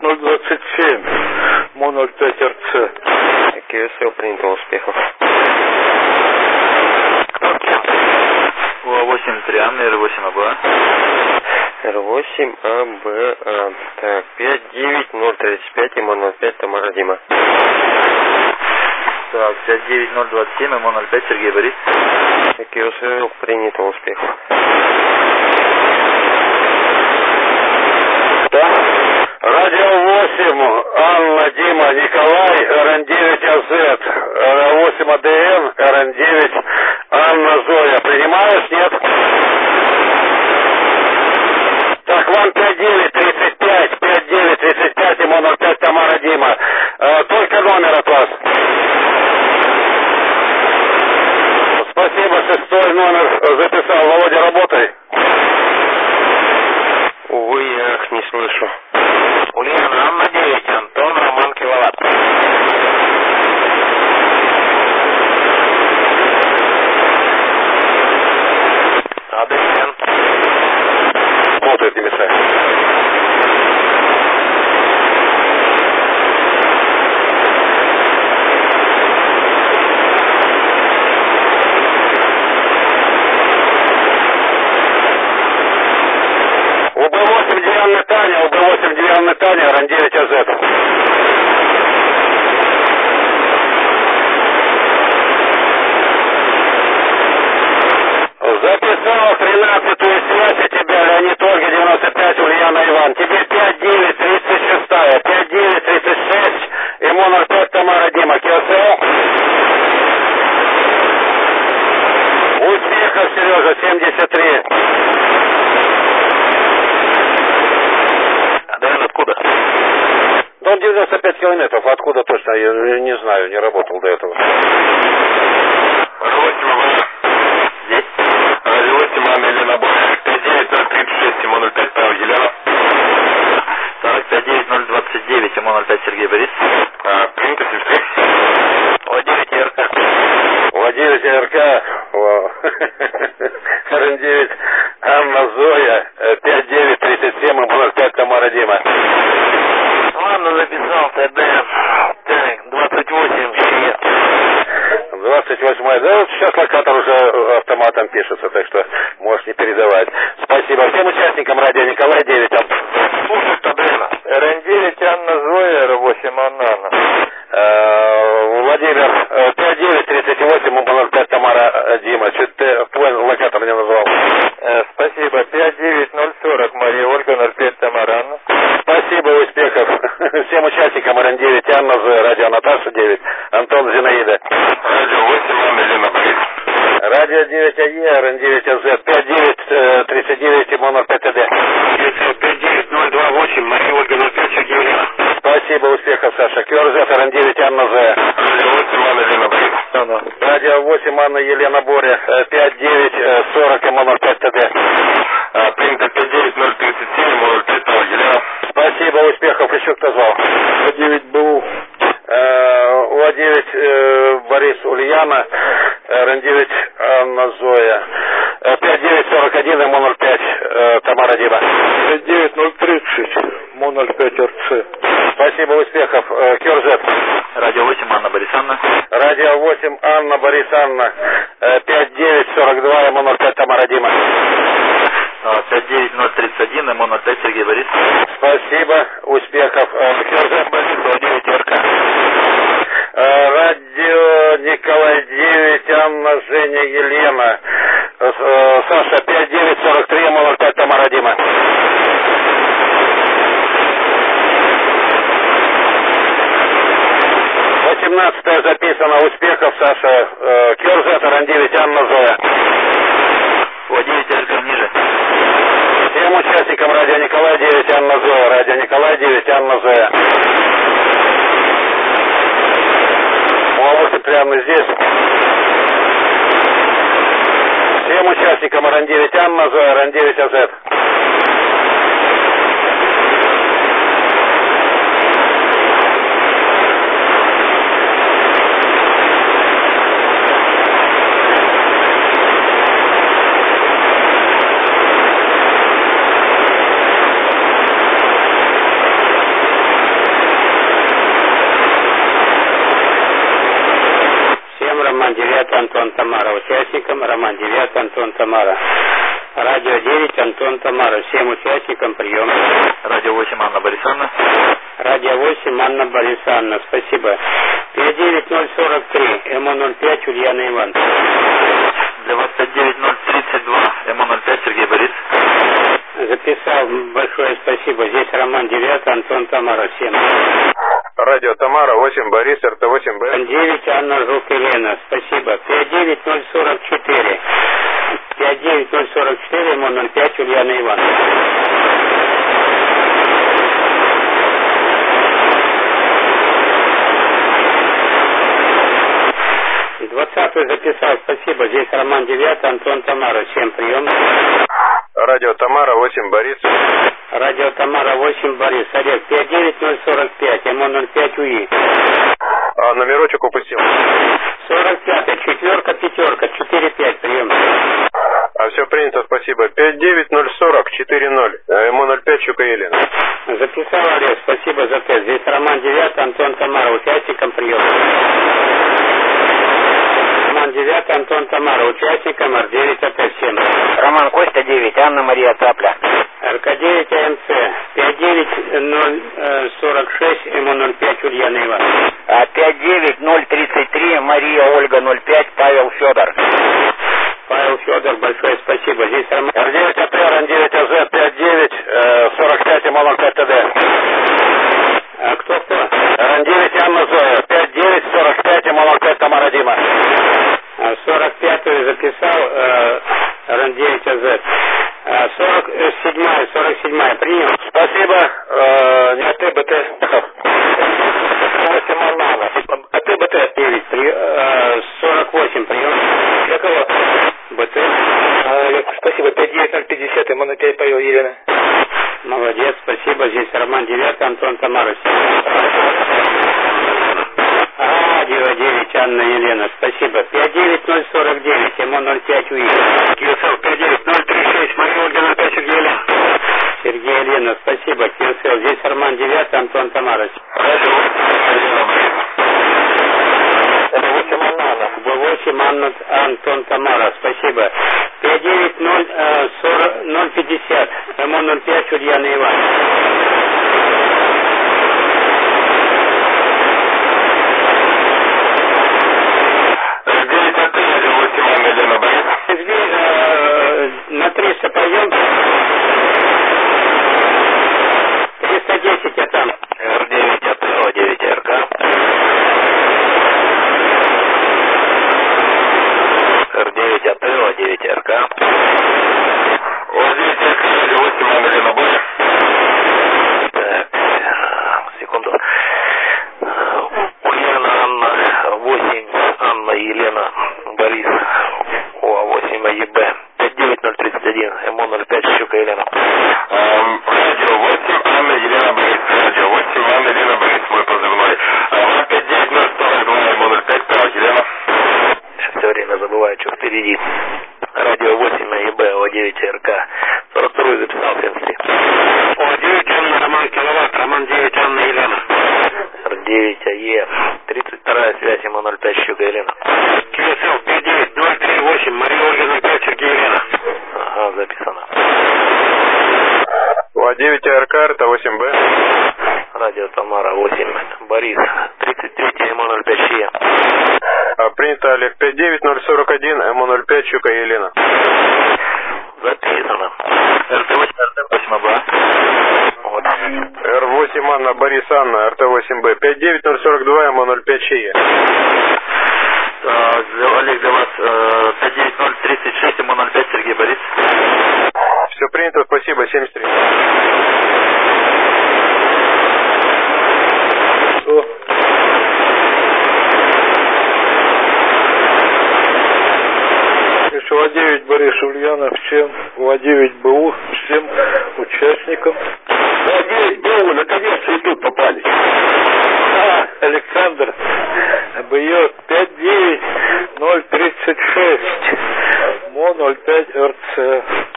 027, МО-05 РЦ. КСЛ принято, успехов. УА-8 Трианна, Р-8 АБА. Р-8 АБА. Так, 59035, МО-05, Тамара Дима. Так, 59027, МО-05, Сергей Борис. КСЛ принято, успехов. Радио 8, Анна, Дима, Николай, РН9АЗ, РА8 АДН, РН9, Анна, Зоя. Принимаешь, нет? Так, вам 5935, 5935, МО-05, Тамара, Дима. Только номер от вас. Спасибо, 6 номер записал. Володя, работай. Увы, я их не слышу. Ульяна, Анна 9, Антон, Роман, Киловатт. АДН. Работает, не мешай. УБ-8 Диана Таня, УБ-8 Диана Таня, РН9АЗ. Записал 13-ю связь тебя, Леонид Ольга, 95, Ульяна Иван. Тебе 5936, 5936, МО-05, Тамара Дима. КСЛ. Успехов, Сережа, 73. АДН откуда? Он 95 километров, откуда точно, я не знаю, не работал до этого. Р-8 АБА. Здесь? Р-8 Анна, Елена Боя. 59036, МО-05, Павел, Елена. 45029, МО-05, Сергей Борис. Принято, 73. О9 РК. О9 РК. РН9 Анна, Зоя. 5937, МО-05, Тамара, Дима. Ладно, записал ТД. Так, 28 щит. 28. Да, вот сейчас локатор уже автоматом пишется, так что можешь не передавать. Спасибо всем участникам радио Николай 9. Слушай, ТД. РН9 Анна, Зоя, Р8 Анна. Владимир, 5938, МО-05, Тамара, Дима. Чуть ты понял, локатор не назвал. Спасибо. 59040, Мария Ольга, 05, Тамара Анна. Спасибо, успехов всем участникам РН9 Анна, Зоя, радио Наташа 9, Антон, Зинаида. Радио 8, Анна, Елена Борис. Радио 9АЕ, РН9АЗ, 5939, МО-05 ТД. 59028, Мария Ольга, 05, Сергей Елена. Спасибо, успехов, Саша. КРЗ, РН9 Анна, Зоя. Радио 8, Анна, Елена Борис. Радио 8, Анна, Елена Боря, 5940, МО-05 ТД. Принято 59037, МО-05, Павел, Елена. Спасибо, успехов. Еще кто звал? О9 БУ. О9 Борис, Ульяна, РН9 Анна, Зоя. 5941, МО-05, Тамара, Дима. 59030, МО-05 РЦ. Спасибо, успехов. КРЗ. Радио 8, Анна, Борис Анна. Радио 8, Анна, Борис Анна. 5942, МО-05, Тамара, Дима. 59031, МО-05, Сергей Борис. Спасибо, успехов. КРЗ. Владимир РК. Радио Николай 9, Анна, Женя, Елена. Саша, 5943, МО-05, Тамара, Дима. Восемнадцатая записано. Успехов, Саша. КРЗ, РН9, Анна, Зоя. О9 РК ниже. Всем участникам радио Николай 9, Анна, Зоя. Радио Николай 9, Анна, Зоя. УА-8 прямо здесь. Всем участникам РН9 Анна, Зоя, РН9 АЗ. Роман 9, Антон Тамара. Участникам Роман 9, Антон Тамара. Радио 9, Антон Тамара. Всем участникам прием. Радио 8, Анна Борисовна. Радио 8, Анна Борисовна. Спасибо. 59043, МО05, Ульяна Иван. 29032, МО05, Сергей Борис. Записал. Большое спасибо. Здесь Роман 9, Антон Тамара. Всем. Радио Тамара, 8 Борис, РТ8Б. 9, Анна Жук Елена. Спасибо. 59044. 59044, МО05, Ульяна Иван. 20-й записал. Спасибо. Здесь Роман 9, Антон Тамара. Всем прием. Радио Тамара, 8 Борис. Радио Тамара, 8 Борис. Олег, 59045, МО05, УИ. Номерочек упустил. 45, четверка, пятерка, 4-5, прием. Все принято, спасибо. 5904040, МО05, Щука Елена. Записал, Олег, спасибо за тест. Здесь Роман 9, Антон Тамара, участникам прием. Роман 9, Антон Тамара, участникам Р9, АТ7. Роман Костя 9, Анна Мария Цапля. РК9, АМЦ, 59046, МО05, Ульяна Иван. 59033, Мария Ольга 05, Павел Федор. Павел Федор, большое спасибо. Здесь Роман. Р9 АТ, Р9 АЗ, 5945, МО05 ТД. Кто? Р9 Анна Зоя, 5945, МО05 Тамара Дима. 45-ю записал, РН9 АЗ. 47-я, принял. Спасибо. Не АТ-БТ. 8 Анна. АТ-БТ. 9, 48, прием. Для кого? БТ. Спасибо. 59050, МО05 Павел Елена. Молодец, спасибо. Здесь Роман 9, Антон Тамара. Радио 9, Анна Елена. Спасибо. 59049, МО05, УИ. КСЛ 59036, Мария Ольга 05, Сергей Елена. Сергей Елена, спасибо. КСЛ. Здесь Роман 9, Антон Тамара. В8 Анна, Антон Тамара. Спасибо. 59050, МО05, Ульяна Иван. На 300 пойдем. 310 я там. Р9 АТ, О9 РК. Р9 АТ, О9 РК. О9 РК, 8 Анна Елена Боя. Так, секунду. Ульяна Анна, 8 Анна Елена Борис. О8 АЕБ. 59031, МО05, Щука Елена. Радио 8 Анна Елена Борис. Радио 8 Анна Елена Борис, мой позывной. 59042, МО05, Павел Елена. Все время забываю, что впереди. Радио 8 АЕБ, О9 РК. 42 записал 73. О9 Анна Роман Киловатт, Роман 9 Анна Елена. Р9 АЕ. 32 связь, МО05, Щука Елена. КСЛ 59038, Мария Ольга 05, Сергей Елена. Ага, записано. О9 РК, РТ8Б. Радио Тамара 8. Борис. 33 МО05, ЩЕ. Принято, Олег. 59041, МО05, Щука Елена. Записано. РТ8, РТ8Б. Вот. Р8 Анна Борис Анна, РТ8Б. 59042, МО05, ЧЕ. Олег, для вас 59036, МО05, Сергей Борис. Все принято, спасибо, 73. ВА9 Борис Ульянов, всем ВА9 БУ, всем участникам. ВА9 БУ, наконец-то и тут попали. Александр, БЙ 59036, МО05 РЦ.